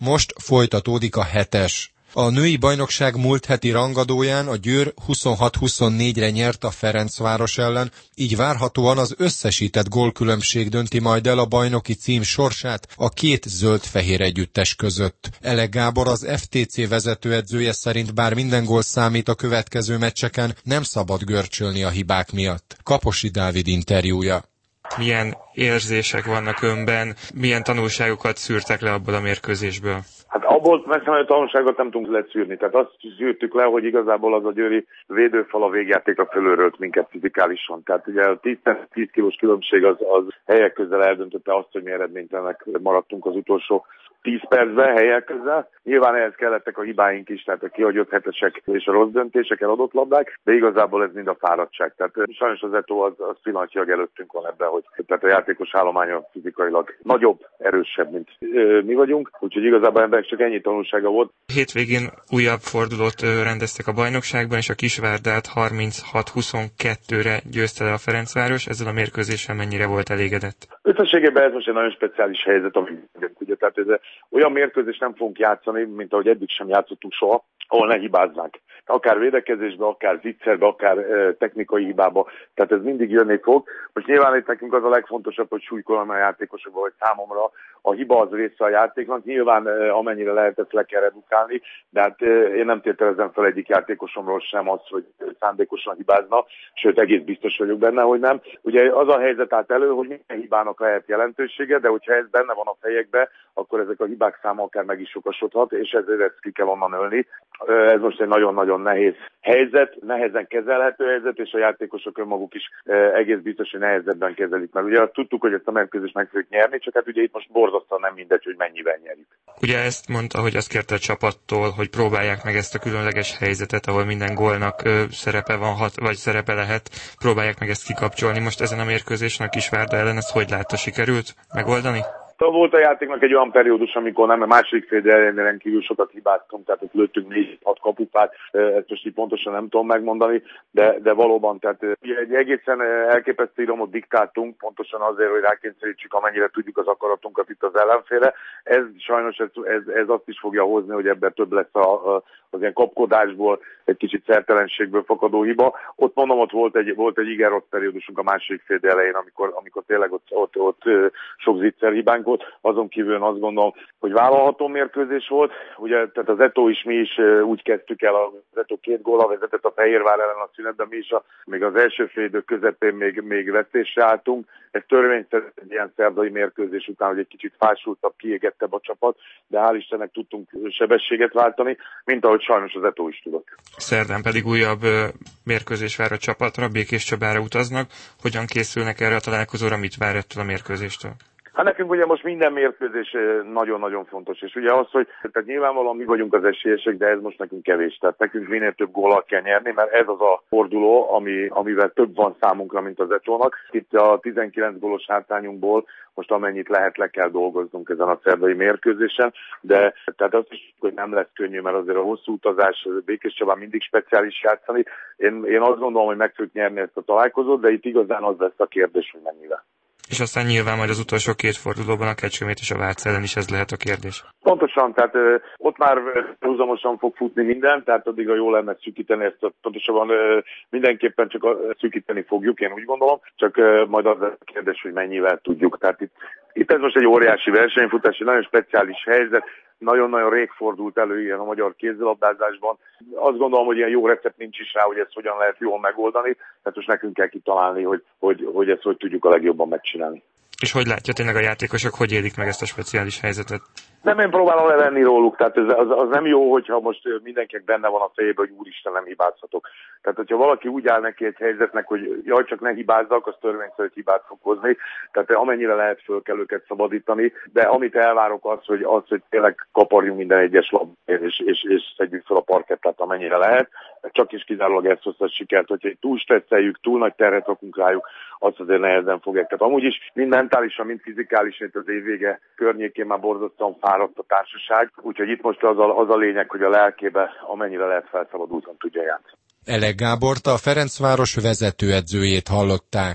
Most folytatódik a 7-es. A női bajnokság múlt heti rangadóján a Győr 26-24-re nyert a Ferencváros ellen, így várhatóan az összesített gólkülönbség dönti majd el a bajnoki cím sorsát a két zöld-fehér együttes között. Elek Gábor, az FTC vezetőedzője szerint bár minden gól számít a következő meccseken, nem szabad görcsölni a hibák miatt. Kaposi Dávid interjúja. Milyen érzések vannak önben, milyen tanulságokat szűrtek le abból a mérkőzésből? Hát abból messze a tanulságot nem tudunk leszűrni. Tehát azt szűrtük le, hogy igazából az a győri védőfal a végjátékra fölőrölt minket fizikálisan. Tehát ugye a 10 kilós különbség az helyek közel eldöntötte azt, hogy mi eredménytelenek maradtunk az utolsó 10 percben helyek közel. Nyilván ehhez kellettek a hibáink is, tehát a kihagyott hetesek és a rossz döntések, eladott labdák, de igazából ez mind a fáradtság. Tehát sajnos az Eto az pillanatnyilag előttünk van ebben, hogy tehát a játékos állománya fizikailag nagyobb, erősebb, mint mi vagyunk, úgyhogy igazából ebben csak ennyi tanulsága volt. Hétvégén újabb fordulót rendeztek a bajnokságban, és a Kisvárdát 36-22-re győzte le a Ferencváros. Ezzel a mérkőzéssel mennyire volt elégedett? Összességében ez most egy nagyon speciális helyzet, ugye, tehát ez olyan mérkőzés nem fogunk játszani, mint ahogy eddig sem játszottunk soha, ahol ne hibázzánk. Akár védekezésbe, akár zicserbe, akár technikai hibába, tehát ez mindig jönni fog. Most nyilván itt nekünk az a legfontosabb, hogy súlykolom a játékosokba, hogy számomra a hiba az része a játéknak. Nyilván amennyire lehet, ezt le kell redukálni, de hát én nem tételezem fel egyik játékosomról sem azt, hogy szándékosan hibázna, sőt egész biztos vagyok benne, hogy nem. Ugye az a helyzet állt elő, hogy minden hibának lehet jelentősége, de hogyha ez benne van a fejekbe, akkor ezek a hibák száma akár meg is sokasodhat, és ezért ezt ki kell onnan ölni. Ez most egy nagyon-nagyon nehéz helyzet, nehezen kezelhető helyzet, és a játékosok önmaguk is egész biztos, hogy nehezebben kezelik. Mert ugye azt tudtuk, hogy ezt a mérkőzést meg fogjuk nyerni, csak hát ugye itt most borzasztóan nem mindegy, hogy mennyivel nyerjük. Ugye ezt mondta, hogy azt kérte a csapattól, hogy próbálják meg ezt a különleges helyzetet, ahol minden gólnak szerepe van, vagy szerepe lehet, próbálják meg ezt kikapcsolni. Most ezen a mérkőzésen a Kisvárda ellen ezt hogy látta, sikerült megoldani? Volt a játéknak egy olyan periódus, amikor nem, a második fél ellenére kívül sokat hibáztunk, tehát ott lőttünk 4-6 kapupát, ezt most így pontosan nem tudom megmondani, de valóban, tehát egy egészen elképesztő iramot diktáltunk, pontosan azért, hogy rákényszerítsük, amennyire tudjuk az akaratunkat itt az ellenfélre. Ez sajnos ez azt is fogja hozni, hogy ebben több lesz az ilyen kapkodásból, egy kicsit szertelenségből fakadó hiba. Ott mondom, ott volt egy igen rossz periódusunk a második fél elején, amikor tényleg ott sok zicser hibánk volt. Azon kívül azt gondolom, hogy vállalható mérkőzés volt. Ugye, tehát az Eto is, mi is úgy kezdtük el, az Eto 2 góllal vezetett a Fehérvár ellen a szünetben, mi is még az első fél idő közepén még vesztésre álltunk. Ez törvényszerű egy ilyen szerdai mérkőzés után, hogy egy kicsit fásultabb, kiégettebb a csapat, de hál' Istennek tudtunk sebességet váltani, mint ahogy sajnos az Eto is tudott. Szerdán pedig újabb mérkőzés vár a csapatra, Békéscsabára utaznak. Hogyan készülnek erre a találkozóra, mit vár ettől a mérkőzéstől? Hát nekünk ugye most minden mérkőzés nagyon-nagyon fontos, és ugye az, hogy tehát nyilvánvalóan mi vagyunk az esélyesek, de ez most nekünk kevés. Tehát nekünk minél több góllal kell nyerni, mert ez az a forduló, amivel több van számunkra, mint az Etónak. Itt a 19 gólos hátrányunkból most amennyit lehet le kell dolgoznunk ezen a szerdai mérkőzésen, de tehát azt is, hogy nem lesz könnyű, mert azért a hosszú utazás Békéscsabán mindig speciális játszani. Én azt gondolom, hogy meg tudjuk nyerni ezt a találkozót, de itt igazán az lesz a kérdés, hogy mennyivel. És aztán nyilván majd az utolsó 2 fordulóban a Kecskemét és a Vác ellen is ez lehet a kérdés. Pontosan, tehát ott már húzamosan fog futni minden, tehát addig a jó lenne szűkíteni ezt, pontosabban mindenképpen csak szűkíteni fogjuk, én úgy gondolom, csak majd az a kérdés, hogy mennyivel tudjuk. Tehát itt ez most egy óriási versenyfutás, egy nagyon speciális helyzet, nagyon-nagyon rég fordult elő ilyen a magyar kézilabdázásban. Azt gondolom, hogy ilyen jó recept nincs is rá, hogy ezt hogyan lehet jól megoldani, tehát most nekünk kell kitalálni, hogy ezt hogy tudjuk a legjobban megcsinálni. És hogy látja tényleg a játékosok, hogy élik meg ezt a speciális helyzetet? Nem, én próbálom levenni róluk, tehát az nem jó, hogyha most mindenkinek benne van a fejében, hogy úristen, nem hibázhatok. Tehát, hogyha valaki úgy áll neki egy helyzetnek, hogy jaj, csak ne hibázzak, az törvényszerű hibát fog hozni. Tehát amennyire lehet, föl kell őket szabadítani, de amit elvárok az, hogy tényleg kaparjunk minden egyes labdát, és szedjük fel a parkettát, amennyire lehet. Csak is kizárólag ezt hozta a sikert, hogyha túl stresszeljük, túl nagy terhet rakunk rájuk, azt azért nehezen fogják. Tehát amúgy is mind mentálisan, mind fizikálisan itt az év vége környékén már borzasztóan fáradt a társaság, úgyhogy itt most az a lényeg, hogy a lelkébe amennyire lehet felszabadultan tudja játszani. Elek Gábort, a Ferencváros vezetőedzőjét hallották.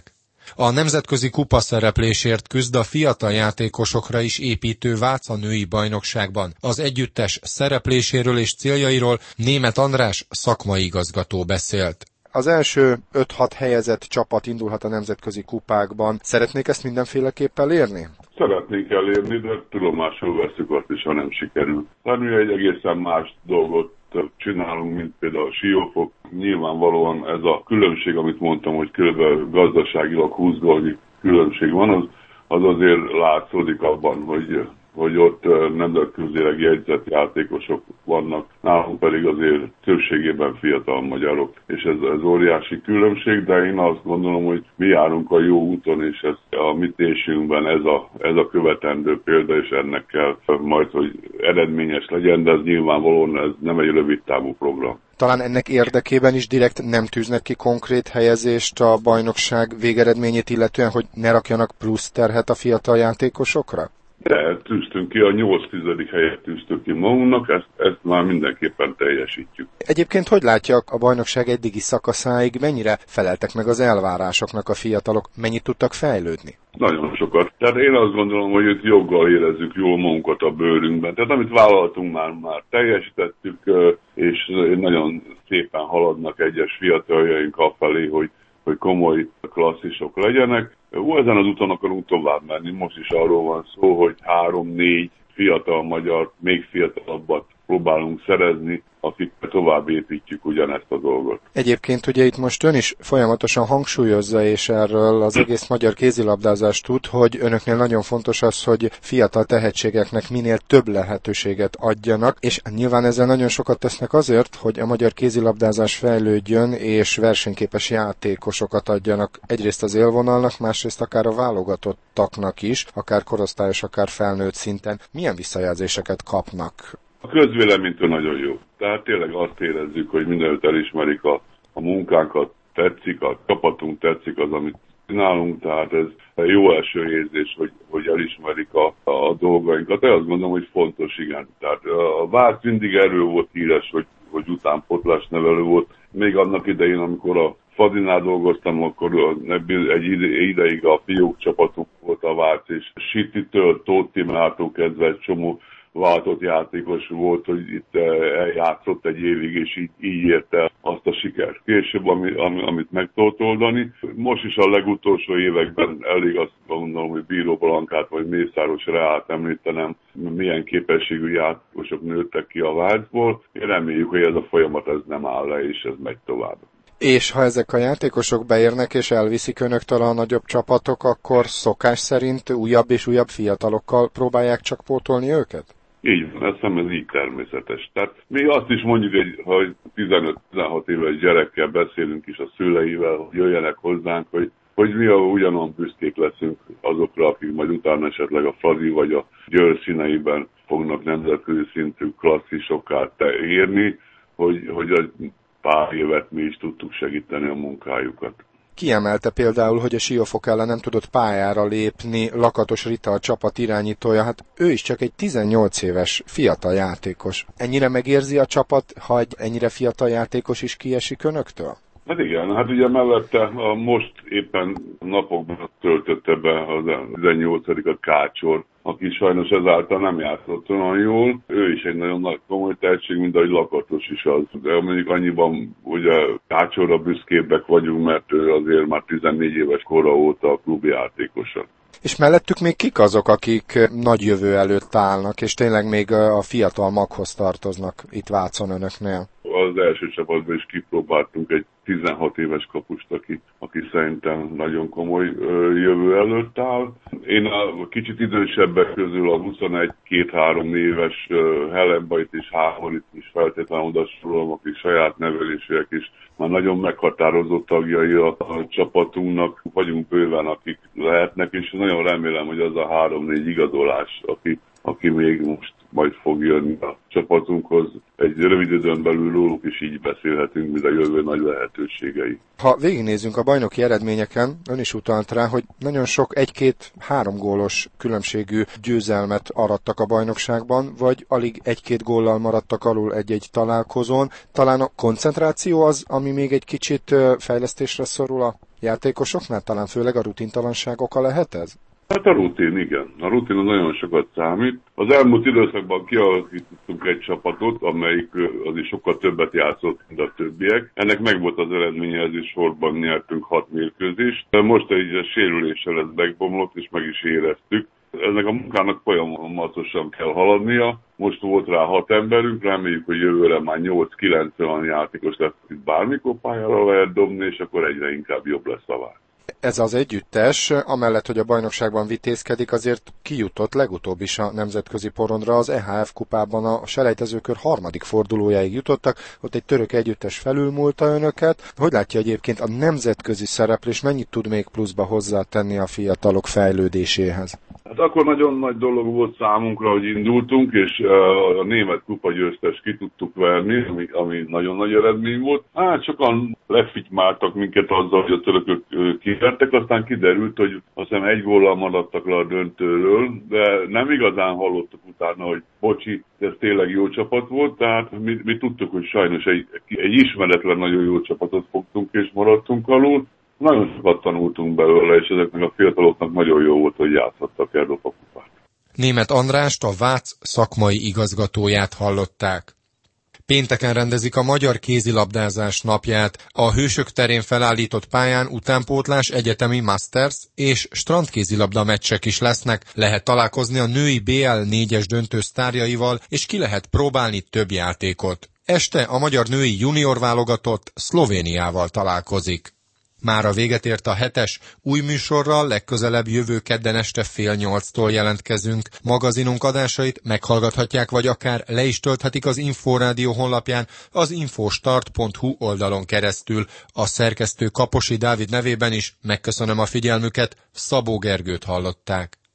A nemzetközi kupa szereplésért küzd a fiatal játékosokra is építő Váca női bajnokságban. Az együttes szerepléséről és céljairól Németh András szakmai igazgató beszélt. Az első 5-6 helyezett csapat indulhat a nemzetközi kupákban. Szeretnék ezt mindenféleképpen elérni? Szeretnénk elérni, de tudomásul veszük azt is, ha nem sikerül. Tehát mi egy egészen más dolgot csinálunk, mint például a Siófok. Nyilvánvalóan ez a különbség, amit mondtam, hogy kb. Gazdaságilag 20 gólnyi különbség van, az azért látszódik abban, hogy ott nemzetközileg jegyzett játékosok vannak, nálunk pedig azért többségében fiatal magyarok, és ez óriási különbség, de én azt gondolom, hogy mi járunk a jó úton, és ez a mi tésünkben ez a követendő példa, és ennek kell majd, hogy eredményes legyen, de ez nyilvánvalóan ez nem egy rövid távú program. Talán ennek érdekében is direkt nem tűznek ki konkrét helyezést a bajnokság végeredményét illetően, hogy ne rakjanak plusz terhet a fiatal játékosokra? De tűztünk ki, a 8-10. helyet tűztünk ki magunknak, ezt már mindenképpen teljesítjük. Egyébként hogy látja a bajnokság eddigi szakaszáig, mennyire feleltek meg az elvárásoknak a fiatalok, mennyit tudtak fejlődni? Nagyon sokat. Tehát én azt gondolom, hogy itt joggal érezzük jól magunkat a bőrünkben. Tehát amit vállaltunk, már teljesítettük, és nagyon szépen haladnak egyes fiataljaink afelé, hogy komoly klasszisok legyenek. Ezen az úton akarunk tovább menni. Most is arról van szó, hogy 3-4 fiatal magyar, még fiatalabbat próbálunk szerezni, akikkel tovább építjük ugyanezt a dolgot. Egyébként ugye itt most ön is folyamatosan hangsúlyozza, és erről az egész magyar kézilabdázás tud, hogy önöknél nagyon fontos az, hogy fiatal tehetségeknek minél több lehetőséget adjanak, és nyilván ezzel nagyon sokat tesznek azért, hogy a magyar kézilabdázás fejlődjön, és versenyképes játékosokat adjanak egyrészt az élvonalnak, másrészt akár a válogatottaknak is, akár korosztályos, akár felnőtt szinten. Milyen visszajelzéseket kapnak? A közvéleménytől nagyon jó. Tehát tényleg azt érezzük, hogy mindenütt elismerik a munkánkat, tetszik, a csapatunk tetszik az, amit csinálunk, tehát ez jó első érzés, hogy elismerik a dolgainkat. De azt gondolom, hogy fontos, igen. Tehát a Vác mindig erről volt híres, hogy utánpótlás nevelő volt. Még annak idején, amikor a Fadinál dolgoztam, akkor egy ideig a fiúk csapatunk volt a Vác, és Sititől, Tóth Timrától kezdve egy csomó váltott játékos volt, hogy itt eljátszott egy évig, és így érte azt a sikert. Később, amit meg tudott oldani. Most is a legutolsó években elég azt gondolom, hogy Bíró Blankát vagy Mészáros Reált említenem, milyen képességű játékosok nőttek ki a Vácból. Reméljük, hogy ez a folyamat ez nem áll le, és ez megy tovább. És ha ezek a játékosok beérnek és elviszik önöktől a nagyobb csapatok, akkor szokás szerint újabb és újabb fiatalokkal próbálják csak pótolni őket? Így van, azt hiszem, ez így természetes. Tehát mi azt is mondjuk, hogy 15-16 éves gyerekkel beszélünk is a szüleivel, hogy jöjjenek hozzánk, hogy mi ugyanolyan büszkék leszünk azokra, akik majd utána esetleg a Fradi vagy a Győr színeiben fognak nemzetközi szintű klasszisokká érni, hogy a pár évet mi is tudtuk segíteni a munkájukat. Kiemelte például, hogy a Siófok ellen nem tudott pályára lépni Lakatos Rita, a csapat irányítója, hát ő is csak egy 18 éves fiatal játékos. Ennyire megérzi a csapat, ha egy ennyire fiatal játékos is kiesik önöktől? Hát igen, hát ugye mellette most éppen napokban töltötte be az 18-at Kácsor, aki sajnos ezáltal nem játszott olyan jól. Ő is egy nagyon nagy komoly tehetség, mint ahogy Lakatos is az. De mondjuk annyiban ugye Kácsorra büszkébbek vagyunk, mert ő azért már 14 éves kora óta a klubjátékosa. És mellettük még kik azok, akik nagy jövő előtt állnak, és tényleg még a fiatal maghoz tartoznak itt Vácon önöknél? Az első csapatban is kipróbáltunk egy 16 éves kapust, aki szerintem nagyon komoly jövő előtt áll. Én a kicsit idősebbek közül a 21-2-3 éves Hellenbait és Hámorit is feltétlenül odasorolom, akik saját nevelésűek is már nagyon meghatározott tagjai a csapatunknak. Vagyunk bőven, akik lehetnek, és nagyon remélem, hogy az a 3-4 igazolás, aki még most majd fog jönni a csapatunkhoz egy rövid időn belül róluk is így beszélhetünk, mint a jövő nagy lehetőségei. Ha végignézzünk a bajnoki eredményeken, ön is utalt rá, hogy nagyon sok 1-2-3 gólos különbségű győzelmet arattak a bajnokságban, vagy alig 1-2 góllal maradtak alul egy-egy találkozón. Talán a koncentráció az, ami még egy kicsit fejlesztésre szorul a játékosoknál, talán főleg a rutintalanságokkal lehet ez? Hát a rutin, igen. A rutin nagyon sokat számít. Az elmúlt időszakban kialakítottunk egy csapatot, amelyik az is sokkal többet játszott, mint a többiek. Ennek megvolt az eredménye, ez is sorban nyertünk 6 mérkőzést. Most egy sérüléssel ez megbomlott, és meg is éreztük. Ennek a munkának folyamatosan kell haladnia. Most volt rá 6 emberünk, reméljük, hogy jövőre már 8-9 olyan játékos lesz, itt bármikor pályára lehet dobni, és akkor egyre inkább jobb lesz a vár. Ez az együttes, amellett, hogy a bajnokságban vitézkedik, azért kijutott legutóbb is a nemzetközi porondra. Az EHF kupában a selejtezőkör 3. fordulójáig jutottak, ott egy török együttes felülmúlta önöket. Hogy látja egyébként a nemzetközi szereplés, mennyit tud még pluszba hozzátenni a fiatalok fejlődéséhez? Hát akkor nagyon nagy dolog volt számunkra, hogy indultunk, és a német kupa győztes ki tudtuk verni, ami nagyon nagy eredmény volt. Hát sokan lefitymáltak minket azzal, hogy a törökök kivertek, aztán kiderült, hogy azt hiszem 1 góllal maradtak le a döntőről, de nem igazán hallottak utána, hogy bocsi, ez tényleg jó csapat volt, tehát mi tudtuk, hogy sajnos egy ismeretlen nagyon jó csapatot fogtunk és maradtunk alul. Nagyon sokat tanultunk belőle, és ezeknek a fiataloknak nagyon jó volt, hogy játszhattak Európa kupát. Németh Andrást, a Vác szakmai igazgatóját hallották. Pénteken rendezik a magyar kézilabdázás napját. A Hősök terén felállított pályán utánpótlás, egyetemi masters és strandkézilabda meccsek is lesznek. Lehet találkozni a női BL 4-es döntő sztárjaival, és ki lehet próbálni több játékot. Este a magyar női junior válogatott Szlovéniával találkozik. Mára véget ért a 7-es, új műsorral legközelebb jövő kedden este 7:30-tól jelentkezünk. Magazinunk adásait meghallgathatják, vagy akár le is tölthetik az Inforádió honlapján, az infostart.hu oldalon keresztül. A szerkesztő Kaposi Dávid nevében is megköszönöm a figyelmüket, Szabó Gergőt hallották.